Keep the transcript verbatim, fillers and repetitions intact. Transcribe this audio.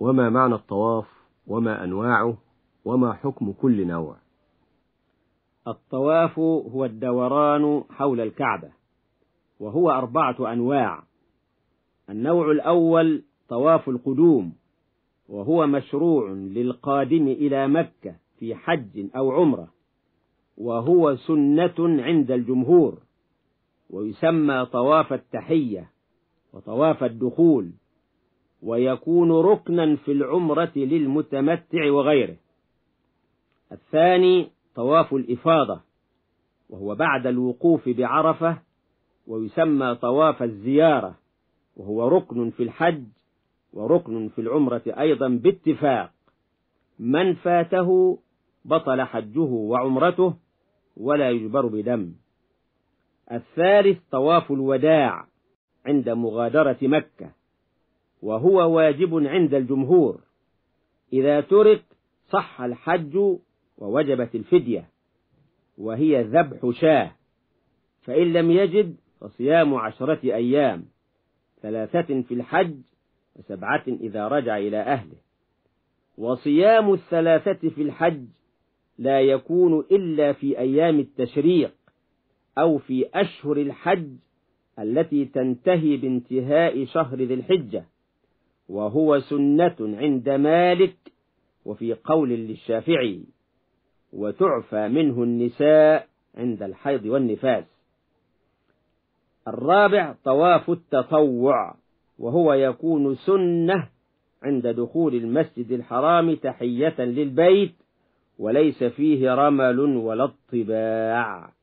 وما معنى الطواف وما أنواعه وما حكم كل نوع؟ الطواف هو الدوران حول الكعبة، وهو أربعة أنواع. النوع الأول طواف القدوم، وهو مشروع للقادم إلى مكة في حج أو عمرة، وهو سنة عند الجمهور، ويسمى طواف التحية وطواف الدخول، ويكون ركنا في العمرة للمتمتع وغيره. الثاني طواف الإفاضة، وهو بعد الوقوف بعرفة، ويسمى طواف الزيارة، وهو ركن في الحج وركن في العمرة أيضا باتفاق. من فاته بطل حجه وعمرته ولا يجبر بدم. الثالث طواف الوداع عند مغادرة مكة، وهو واجب عند الجمهور. إذا ترك صح الحج ووجبت الفدية، وهي ذبح شاه، فإن لم يجد فصيام عشرة أيام، ثلاثة في الحج وسبعة إذا رجع إلى أهله. وصيام الثلاثة في الحج لا يكون إلا في أيام التشريق أو في أشهر الحج التي تنتهي بانتهاء شهر ذي الحجة، وهو سنة عند مالك وفي قول للشافعي، وتعفى منه النساء عند الحيض والنفاس. الرابع طواف التطوع، وهو يكون سنة عند دخول المسجد الحرام تحية للبيت، وليس فيه رمل ولا اطباع.